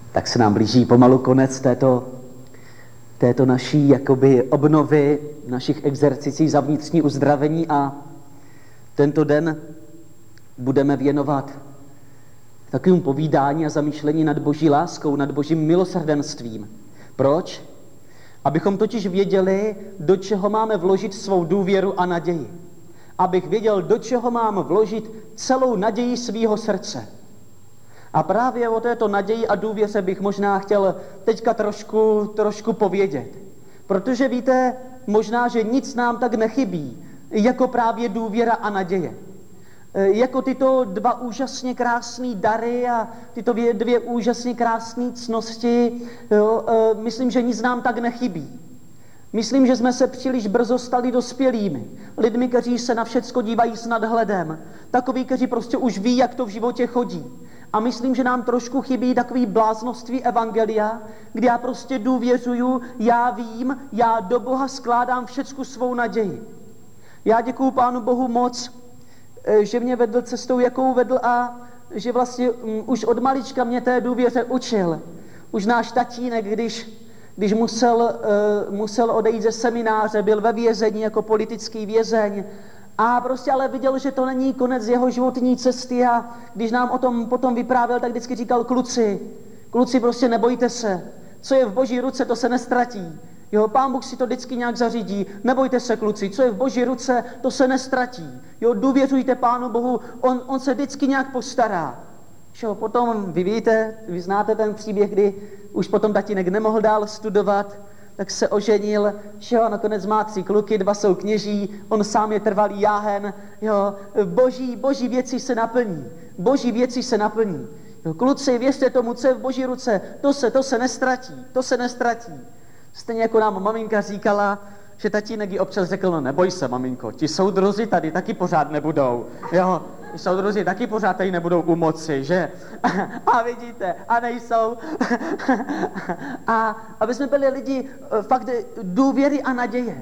Tak se nám blíží pomalu konec této naší jakoby obnovy našich exercicí za vnitřní uzdravení a tento den budeme věnovat takovému povídání a zamýšlení nad Boží láskou, nad Božím milosrdenstvím. Proč? Abychom totiž věděli, do čeho máme vložit svou důvěru a naději. Abych věděl, do čeho mám vložit celou naději svýho srdce. A právě o této naději a důvěře bych možná chtěl teďka trošku povědět. Protože víte, možná, že nic nám tak nechybí, jako právě důvěra a naděje. Jako tyto dva úžasně krásné dary a tyto dvě úžasně krásné ctnosti, myslím, že nic nám tak nechybí. Myslím, že jsme se příliš brzo stali dospělými. Lidmi, kteří se na všecko dívají s nadhledem. Takoví, kteří prostě už ví, jak to v životě chodí. A myslím, že nám trošku chybí takový bláznoství evangelia, kdy já prostě důvěřuju, já vím, já do Boha skládám všecku svou naději. Já děkuju Pánu Bohu moc, že mě vedl cestou, jakou vedl a že vlastně už od malička mě té důvěře učil. Už náš tatínek, když musel odejít ze semináře, byl ve vězení jako politický vězeň a prostě ale viděl, že to není konec jeho životní cesty a když nám o tom potom vyprávěl, tak vždycky říkal, kluci prostě nebojte se, co je v Boží ruce, to se nestratí. Jo, Pán Bůh si to vždycky nějak zařídí. Nebojte se, kluci, co je v Boží ruce, to se nestratí. Jo, důvěřujte Pánu Bohu, on se vždycky nějak postará. Jo, potom vy víte, vy znáte ten příběh, kdy už potom tatínek nemohl dál studovat, tak se oženil, že jo, nakonec má 3 kluky, 2 jsou kněží, on sám je trvalý jáhen, jo, boží věci se naplní, boží věci se naplní. Jo, kluci, věřte tomu, co je v Boží ruce, to se nestratí. Stejně jako nám maminka říkala, že tatínek jí občas řekl, no neboj se, maminko, ti soudruzi tady taky pořád nebudou, jo, soudruzi taky pořád tady nebudou u moci, že? A vidíte, a nejsou. A aby jsme byli lidi fakt důvěry a naděje.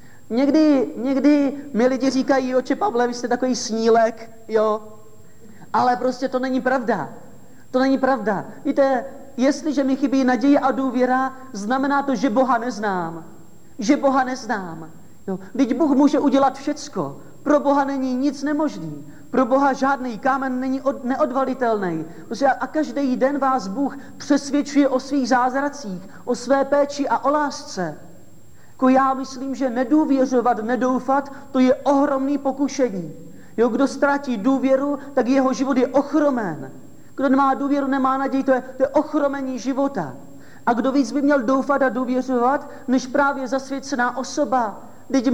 Někdy mi lidi říkají, oče Pavle, vy jste takový snílek, jo, ale prostě to není pravda. To není pravda. Víte, jestliže mi chybí naděje a důvěra, znamená to, že Boha neznám. Že Boha neznám. Jo. Vždyť Bůh může udělat všecko. Pro Boha není nic nemožný. Pro Boha žádný kámen není neodvalitelný. A každý den vás Bůh přesvědčuje o svých zázracích, o své péči a o lásce. Jako já myslím, že nedůvěřovat, nedoufat, to je ohromný pokušení. Jo, kdo ztratí důvěru, tak jeho život je ochromen. Kdo nemá důvěru, nemá naději, to je ochromení života. A kdo víc by měl doufat a důvěřovat, než právě zasvěcená osoba. Vždyť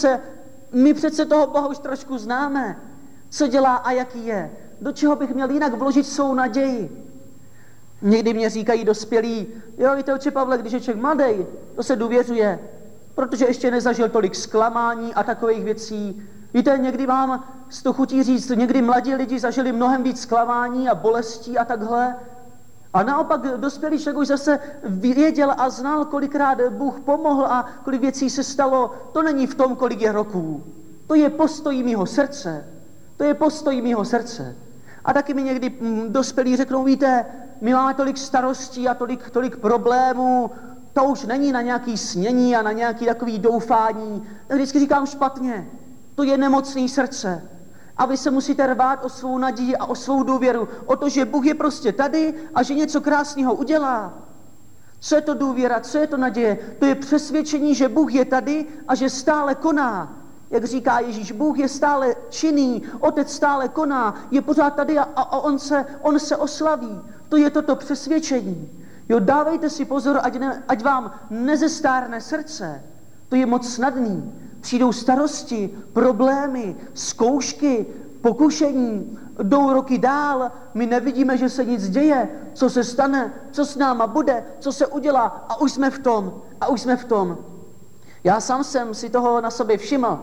my přece toho Boha už trošku známe. Co dělá a jaký je. Do čeho bych měl jinak vložit svou naději. Někdy mě říkají dospělí, jo, víte, oče Pavle, když je člověk mladý, to se důvěřuje, protože ještě nezažil tolik zklamání a takových věcí. Víte, někdy vám z toho chutí říct, někdy mladí lidi zažili mnohem víc zklamání a bolestí a takhle. A naopak dospělý člověk už zase věděl a znal, kolikrát Bůh pomohl a kolik věcí se stalo. To není v tom, kolik je roků. To je postoj mýho srdce. To je postoj mýho srdce. A taky mi někdy dospělí řeknou, víte, my máme tolik starostí a tolik problémů, to už není na nějaký snění a na nějaký takový doufání. Tak vždycky říkám špatně. To je nemocný srdce. A vy se musíte rvát o svou naději a o svou důvěru. O to, že Bůh je prostě tady a že něco krásného udělá. Co je to důvěra, co je to naděje? To je přesvědčení, že Bůh je tady a že stále koná. Jak říká Ježíš, Bůh je stále činný, Otec stále koná, je pořád tady a on se oslaví. To je toto přesvědčení. Jo, dávejte si pozor, ať vám nezestárne srdce. To je moc snadný. Přijdou starosti, problémy, zkoušky, pokušení, jdou roky dál, my nevidíme, že se nic děje, co se stane, co s náma bude, co se udělá a už jsme v tom. Já sám jsem si toho na sobě všiml.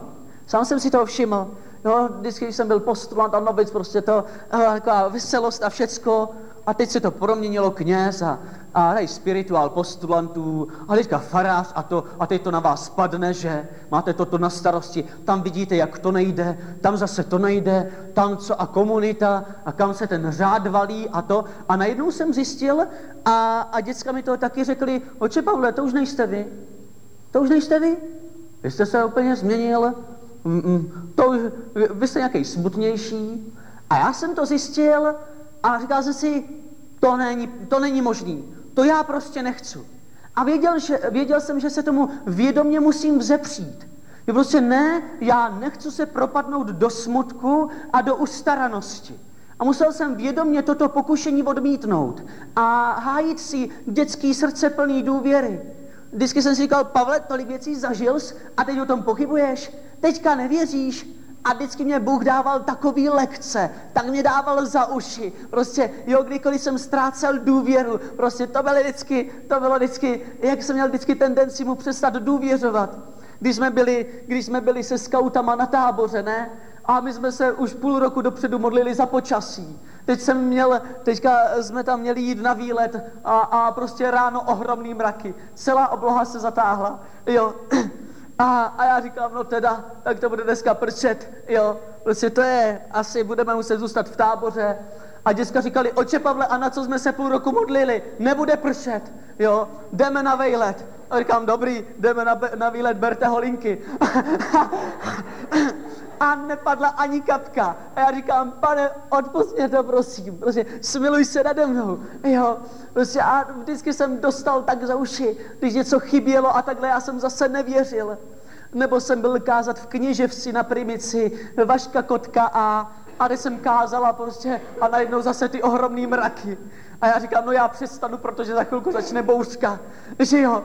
Jo, vždycky, když jsem byl postulant a novic, prostě to taková veselost a všecko. A teď se to proměnilo kněz a a tady spirituál postulantů a teďka farář a teď to na vás spadne, že máte toto na starosti, tam vidíte, jak to nejde, tam zase to nejde, tam co a komunita a kam se ten řád valí a to. A najednou jsem zjistil a děcka mi to taky řekli, oče Pavle, to už nejste vy. To už nejste vy? Vy jste se úplně změnil, vy jste nějaký smutnější. A já jsem to zjistil a říkal jsem si, to není možný, to já prostě nechci. A věděl jsem, že se tomu vědomě musím vzepřít. Je prostě ne, já nechci se propadnout do smutku a do ustaranosti. A musel jsem vědomě toto pokušení odmítnout a hájit si dětský srdce plný důvěry. Vždycky jsem si říkal, Pavle, tolik věcí zažil jsi a teď o tom pochybuješ, teďka nevěříš. A vždycky mě Bůh dával takový lekce, tak mě dával za uši. Prostě, kdykoliv jsem ztrácel důvěru, prostě to bylo vždycky, jak jsem měl vždycky tendenci mu přestat důvěřovat. Když jsme byli se skautama na táboře, ne? A my jsme se už půl roku dopředu modlili za počasí. Teďka jsme tam měli jít na výlet a prostě ráno ohromný mraky. Celá obloha se zatáhla, jo. A já říkám, no teda, tak to bude dneska pršet, jo. Prostě to je, asi budeme muset zůstat v táboře. A děcka říkali, oče Pavle, a na co jsme se půl roku modlili? Nebude pršet, jo, jdeme na výlet. A říkám, dobrý, jdeme na výlet, berte holinky. A nepadla ani kapka. A já říkám, pane, odpusť mě to, prosím. Prostě smiluj se nade mnou. Jo, prostě a vždycky jsem dostal tak za uši, když něco chybělo a takhle já jsem zase nevěřil. Nebo jsem byl kázat v Kněževci na Primici, Vaška Kotka a když jsem kázala prostě a najednou zase ty ohromný mraky. A já říkám, no já přestanu, protože za chvilku začne bouřka. Že jo.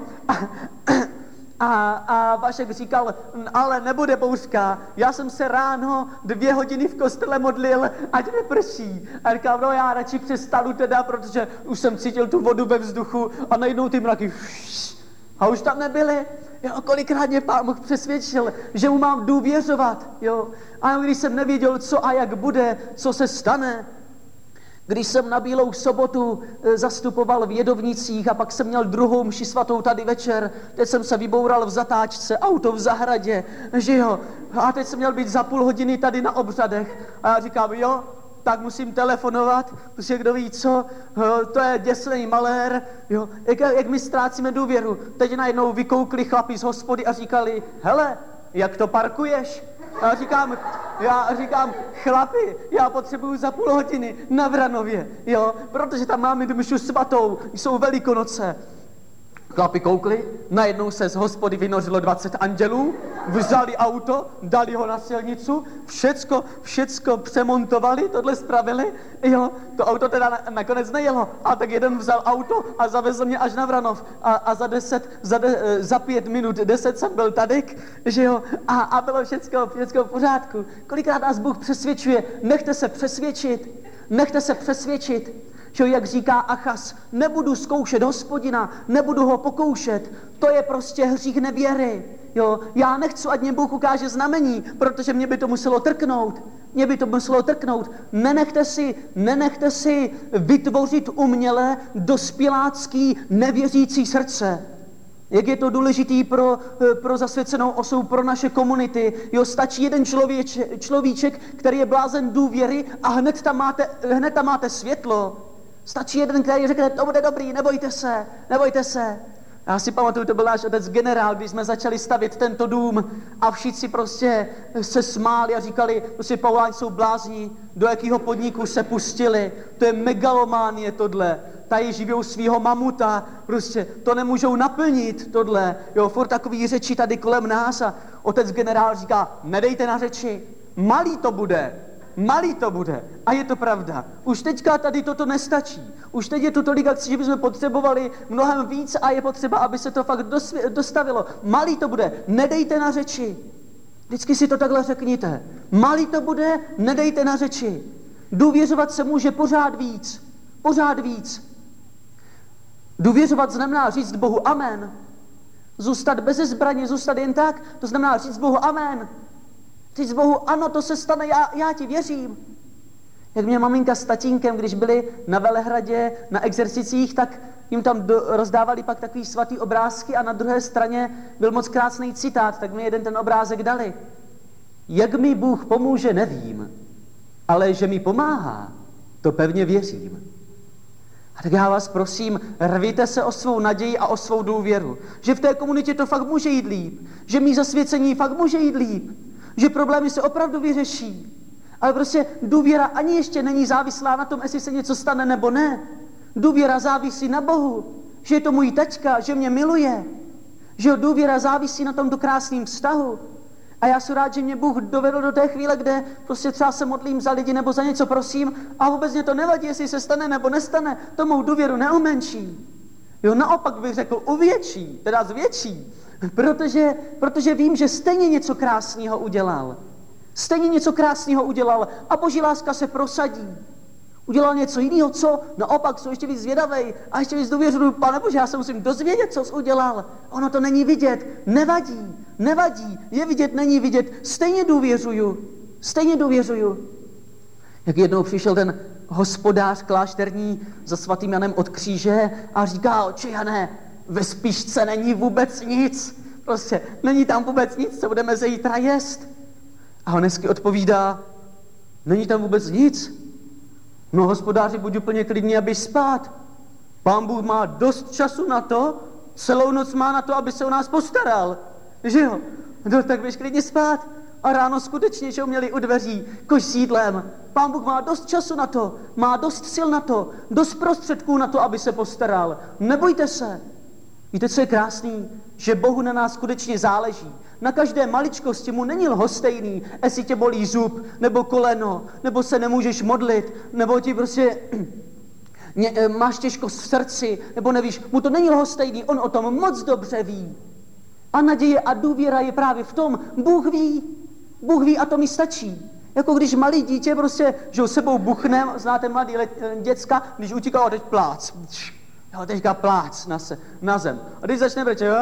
A Vašek říkal, ale nebude bouřka, já jsem se ráno 2 hodiny v kostele modlil, ať neprší. A říkám, no já radši přestanu teda, protože už jsem cítil tu vodu ve vzduchu a najednou ty mraky a už tam nebyly. Jo, kolikrát mě Pán Bůh přesvědčil, že mu mám důvěřovat, jo. A když jsem nevěděl, co a jak bude, co se stane, když jsem na Bílou sobotu zastupoval v Jedovnicích a pak jsem měl druhou mši svatou tady večer, teď jsem se vyboural v zatáčce, auto v zahradě, že jo, a teď jsem měl být za půl hodiny tady na obřadech a já říkám, jo, tak musím telefonovat, protože kdo ví co, to je děsnej malér, jo, jak my ztrácíme důvěru. Teď najednou vykoukli chlapi z hospody a říkali, hele, jak to parkuješ? A já říkám, chlapi, já potřebuju za půl hodiny na Vranově, jo, protože tam máme mšu svatou, jsou Velikonoce. Chlapi koukli, najednou se z hospody vynořilo 20 andělů, vzali auto, dali ho na silnicu, všecko přemontovali, tohle spravili, jo, to auto teda nakonec nejelo, a tak jeden vzal auto a zavezl mě až na Vranov a za 5 minut 10 jsem byl tady, že jo, a bylo všecko v pořádku. Kolikrát nás Bůh přesvědčuje, nechte se přesvědčit. Že jak říká Achaz, nebudu zkoušet Hospodina, nebudu ho pokoušet, to je prostě hřích nevěry. Jo, já nechci, ať mě Bůh ukáže znamení, protože mě by to muselo trknout. Nenechte si vytvořit uměle dospělácký nevěřící srdce. Jak je to důležitý pro zasvěcenou osobu, pro naše komunity. Jo, stačí jeden človíček, který je blázen důvěry a hned tam máte světlo. Stačí jeden, který řekne, to bude dobrý, nebojte se. Já si pamatuju, to byl náš otec generál, když jsme začali stavět tento dům a všichni prostě se smáli a říkali, prostě Pauláni jsou blázni, do jakého podniku se pustili, to je megalománie tohle, tady živou svýho mamuta, prostě to nemůžou naplnit tohle, jo, furt takový řeči tady kolem nás a otec generál říká, nedejte na řeči, malý to bude. A je to pravda. Už teďka tady toto nestačí. Už teď je tu tolik akcí, že bychom potřebovali mnohem víc a je potřeba, aby se to fakt dostavilo. Malý to bude, nedejte na řeči. Vždycky si to takhle řekněte. Malý to bude, nedejte na řeči. Důvěřovat se může pořád víc. Důvěřovat znamená říct Bohu amen. Zůstat beze zbraně, zůstat jen tak, to znamená říct Bohu amen. Říct Bohu, ano, to se stane, já ti věřím. Jak mě maminka s tatínkem, když byli na Velehradě, na exercicích, tak jim tam rozdávali pak takový svatý obrázky a na druhé straně byl moc krásný citát, tak mi jeden ten obrázek dali. Jak mi Bůh pomůže, nevím, ale že mi pomáhá, to pevně věřím. A tak já vás prosím, rvíte se o svou naději a o svou důvěru, že v té komunitě to fakt může jít líp, že mý zasvěcení fakt může jít líp, že problémy se opravdu vyřeší. Ale prostě důvěra ani ještě není závislá na tom, jestli se něco stane nebo ne. Důvěra závisí na Bohu, že je to můj taťka, že mě miluje, že důvěra závisí na tomto krásném vztahu. A já jsem rád, že mě Bůh dovedl do té chvíle, kde prostě třeba se modlím za lidi nebo za něco prosím a vůbec mě to nevadí, jestli se stane nebo nestane, to mou důvěru neumenší. Jo, naopak bych řekl uvětší, teda zvětší, protože vím, že stejně něco krásného udělal. Stejně něco krásného udělal a Boží láska se prosadí. Udělal něco jiného, co? Naopak, jsou ještě víc zvědavej a ještě víc důvěřuju, Pane Bože, já se musím dozvědět, co jsi udělal. Ono to není vidět, nevadí, je vidět, není vidět, stejně důvěřuju. Jak jednou přišel ten hospodář klášterní za svatým Janem od kříže a říká, oče Jane, ve Spišce není vůbec nic, prostě není tam vůbec nic, co budeme zítra jíst. A on hezky odpovídá, není tam vůbec nic. No hospodáři, buď úplně klidný a běž spát. Pán Bůh má dost času na to, celou noc má na to, aby se o nás postaral. Že jo? No tak běž klidně spát. A ráno skutečně, že ho měli u dveří, koš s jídlem. Pán Bůh má dost času na to, má dost sil na to, dost prostředků na to, aby se postaral. Nebojte se. Víte, co je krásný? Že Bohu na nás skutečně záleží. Na každé maličkosti mu není lhostejný, jestli tě bolí zub, nebo koleno, nebo se nemůžeš modlit, nebo ti prostě máš těžkost v srdci, nebo nevíš, mu to není lhostejný, on o tom moc dobře ví. A naděje a důvěra je právě v tom, Bůh ví a to mi stačí. Jako když malý dítě prostě, že sebou buchne, znáte mladý děcka, když utíká, a teď plác. Jo, teďka plác na zem. A když začne brečet,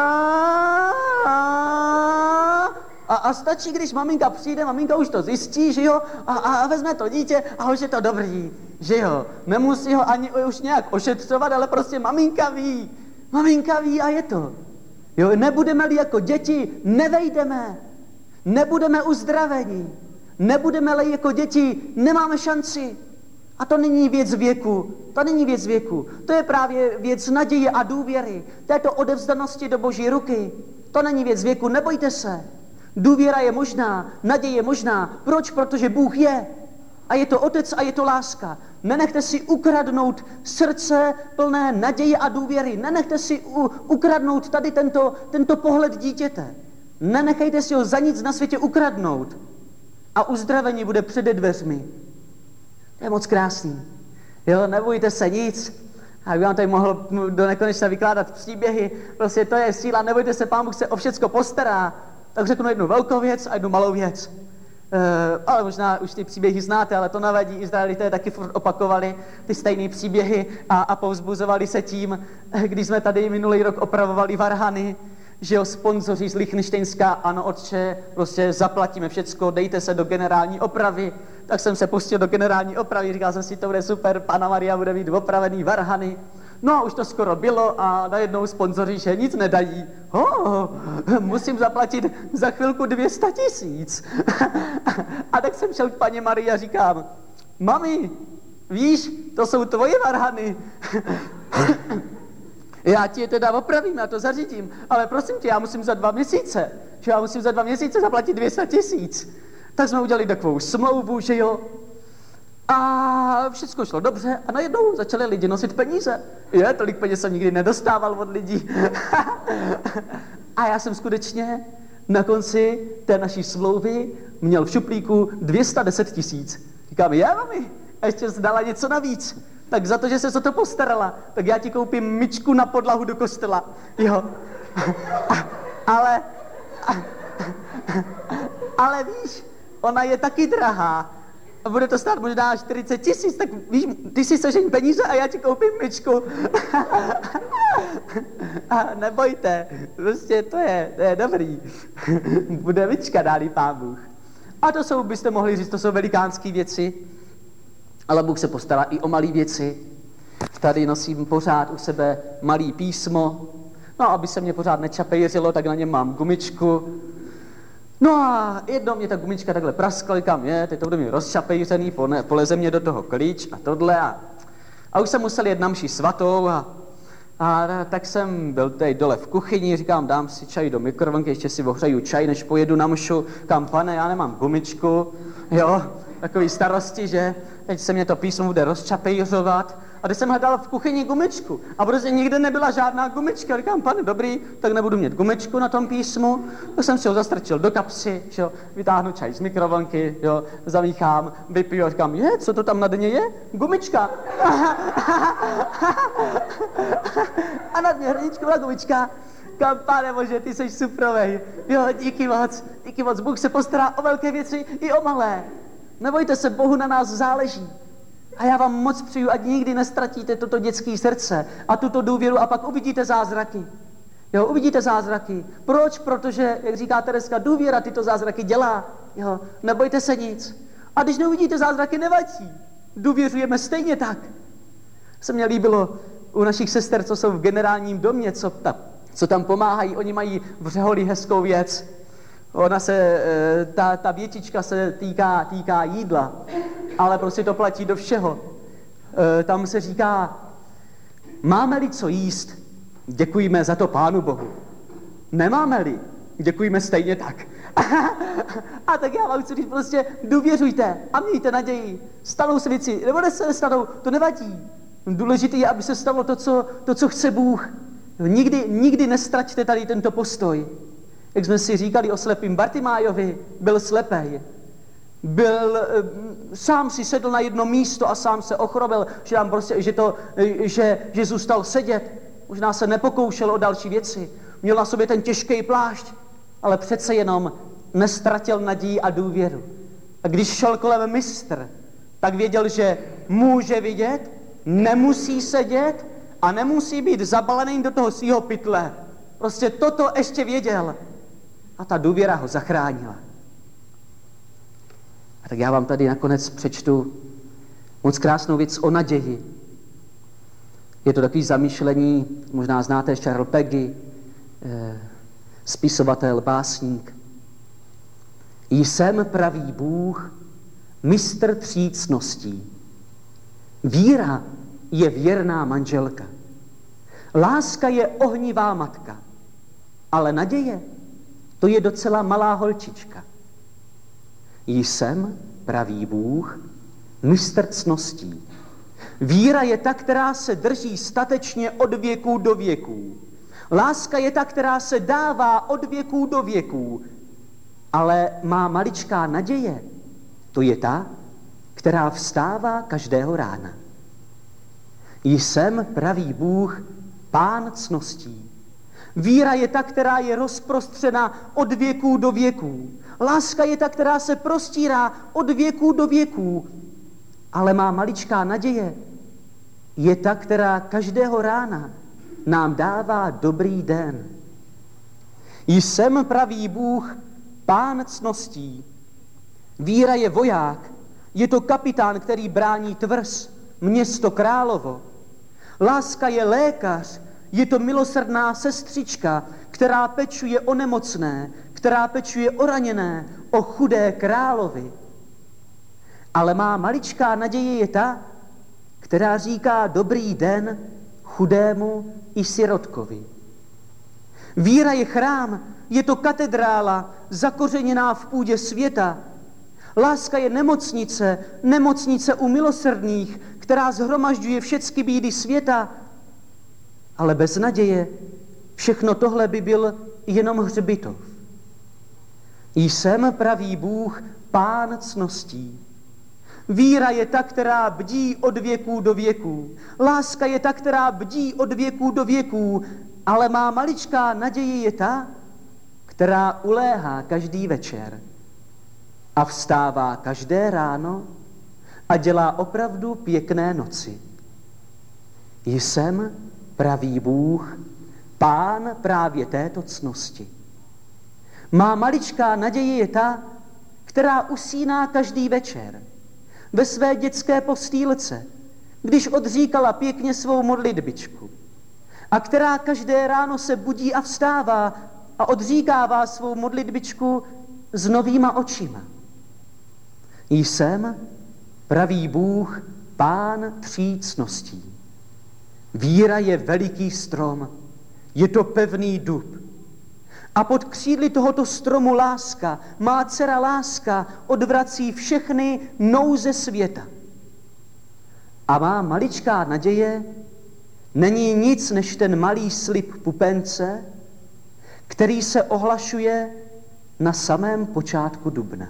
a stačí, když maminka přijde, maminka už to zjistí, že jo, a vezme to dítě a už je to dobrý, že jo. Nemusí ho ani už nějak ošetřovat, ale prostě maminka ví a je to. Jo, nebudeme-li jako děti, nevejdeme, nebudeme uzdraveni, nebudeme-li jako děti, nemáme šanci. A to není věc věku, to je právě věc naděje a důvěry, této odevzdanosti do Boží ruky. To není věc věku, nebojte se. Důvěra je možná, naděje je možná. Proč? Protože Bůh je. A je to Otec a je to láska. Nenechte si ukradnout srdce plné naděje a důvěry. Nenechte si ukradnout tady tento pohled dítěte. Nenechejte si ho za nic na světě ukradnout. A uzdravení bude před dveřmi. To je moc krásný. Jo, nebojte se nic. A bych vám tady mohl do nekonečna vykládat příběhy. Prostě to je síla, nebojte se, Pán Bůh se o všecko postará. Tak řeknu jednu velkou věc a jednu malou věc. Ale možná už ty příběhy znáte, ale to nevadí. Izraelité taky furt opakovali ty stejné příběhy a povzbuzovali se tím, když jsme tady minulý rok opravovali varhany, že jo, sponzoři z Lichtenštejnska, ano otče, prostě zaplatíme všecko, dejte se do generální opravy. Tak jsem se pustil do generální opravy, říkal jsem si, to bude super, Panna Maria bude mít opravený varhany. No a už to skoro bylo a najednou sponzoři, že nic nedají. Musím zaplatit za chvilku 200 000. A tak jsem šel k paní Marii a říkám, mami, víš, to jsou tvoje varhany. Já ti je teda opravím, já to zařídím, ale prosím tě, já musím za 2 měsíce, že já musím za 2 měsíce zaplatit 200 000. Tak jsme udělali takovou smlouvu, že jo, a všechno šlo dobře a najednou začali lidi nosit peníze. Tolik peněz jsem nikdy nedostával od lidí. A já jsem skutečně na konci té naší smlouvy měl v šuplíku 210 000. Říkám, mami, a ještě jsi dala něco navíc. Tak za to, že se o to postarala, tak já ti koupím myčku na podlahu do kostela. Jo. Ale víš, ona je taky drahá. A bude to stát možná 40 000, tak víš, ty si sežeň peníze a já ti koupím myčku. A nebojte, prostě to je dobrý. Bude myčka, dálý Pán Bůh. A to jsou, byste mohli říct, to jsou velikánské věci, ale Bůh se postará i o malé věci. Tady nosím pořád u sebe malý písmo. No, aby se mě pořád nečapejřilo, tak na něm mám gumičku. No a jednou mě ta gumička takhle praskla, říkám, teď to bude mi rozčapejřený, poleze mě do toho klíč a tohle. A už jsem musel jet na mši svatou a tak jsem byl tady dole v kuchyni, říkám, dám si čaj do mikrovlnky, ještě si ohřeju čaj, než pojedu na mšu. Říkám, pane, já nemám gumičku, jo, takový starosti, že teď se mě to písmo bude rozčapejřovat. A když jsem hledal v kuchyni gumičku a prostě nikde nebyla žádná gumička, říkám, pane, dobrý, tak nebudu mít gumičku na tom písmu, tak jsem si ho zastrčil do kapsy, jo, vytáhnu čaj z mikrovlnky, jo, zamíchám, vypiju, říkám, co to tam na dně je? Gumička. A na dně hrničku byla gumička. Říkám, pane Bože, ty jsi suprovej, jo, díky moc, Bůh se postará o velké věci i o malé. Nebojte se, Bohu na nás záleží. A já vám moc přeju, ať nikdy nestratíte toto dětské srdce a tuto důvěru a pak uvidíte zázraky. Jo, uvidíte zázraky. Proč? Protože, jak říká Tereska, důvěra tyto zázraky dělá. Jo, nebojte se nic. A když neuvidíte zázraky, nevadí. Důvěřujeme stejně tak. Se mně líbilo u našich sester, co jsou v generálním domě, co tam pomáhají. Oni mají v řeholi hezkou věc. Ona se, ta větička se týká jídla, ale prostě to platí do všeho. Tam se říká, máme-li co jíst, děkujeme za to Pánu Bohu. Nemáme-li, děkujeme stejně tak. A tak já vám chci říct, prostě důvěřujte a mějte naději. Stanou se věci, nebo se nestanou, to nevadí. Důležité je, aby se stalo to, co chce Bůh. Nikdy nestraťte tady tento postoj. Jak jsme si říkali o slepým Bartimájovi, byl slepej. Sám si sedl na jedno místo a sám se ochrobil, že zůstal sedět. Možná se nepokoušel o další věci. Měl na sobě ten těžký plášť, ale přece jenom nestratil naději a důvěru. A když šel kolem mistr, tak věděl, že může vidět, nemusí sedět a nemusí být zabalený do toho svýho pytle. Prostě toto ještě věděl. A ta důvěra ho zachránila. A tak já vám tady nakonec přečtu moc krásnou věc o naději. Je to takový zamýšlení, možná znáte Charles Peggy, spisovatel, básník. Jsem pravý Bůh, mistr tří cností. Víra je věrná manželka. Láska je ohnivá matka. Ale naděje, to je docela malá holčička. Jsem pravý Bůh, mistr cností. Víra je ta, která se drží statečně od věků do věků. Láska je ta, která se dává od věků do věků. Ale má maličká naděje, to je ta, která vstává každého rána. Jsem pravý Bůh, Pán cností. Víra je ta, která je rozprostřena od věků do věků. Láska je ta, která se prostírá od věků do věků. Ale má maličká naděje je ta, která každého rána nám dává dobrý den. Jsem pravý Bůh, Pán cností. Víra je voják, je to kapitán, který brání tvrz, město Královo. Láska je lékař, je to milosrdná sestřička, která pečuje o nemocné, která pečuje o raněné, o chudé královi. Ale má maličká naděje je ta, která říká dobrý den chudému i sirotkovi. Víra je chrám, je to katedrála zakořeněná v půdě světa. Láska je nemocnice u milosrdných, která shromažďuje všechny bídy světa. Ale bez naděje všechno tohle by byl jenom hřbitov. Jsem pravý Bůh, Pán cností. Víra je ta, která bdí od věků do věků. Láska je ta, která bdí od věků do věků, ale má maličká naděje je ta, která uléhá každý večer a vstává každé ráno a dělá opravdu pěkné noci. Jsem pravý Bůh, Pán právě této cnosti. Má maličká naděje je ta, která usíná každý večer ve své dětské postýlce, když odříkala pěkně svou modlitbičku a která každé ráno se budí a vstává a odříkává svou modlitbičku s novýma očima. Jsem, pravý Bůh, Pán tří ctností. Víra je veliký strom, je to pevný dub. A pod křídly tohoto stromu láska, má dcera láska, odvrací všechny nouze světa. A má maličká naděje není nic než ten malý slib pupence, který se ohlašuje na samém počátku dubna.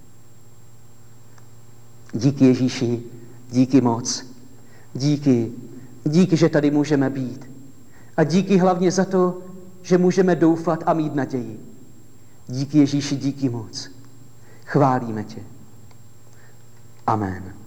Díky Ježíši, díky moc, díky, že tady můžeme být. A díky hlavně za to, že můžeme doufat a mít naději. Díky Ježíši, díky moc. Chválíme tě. Amen.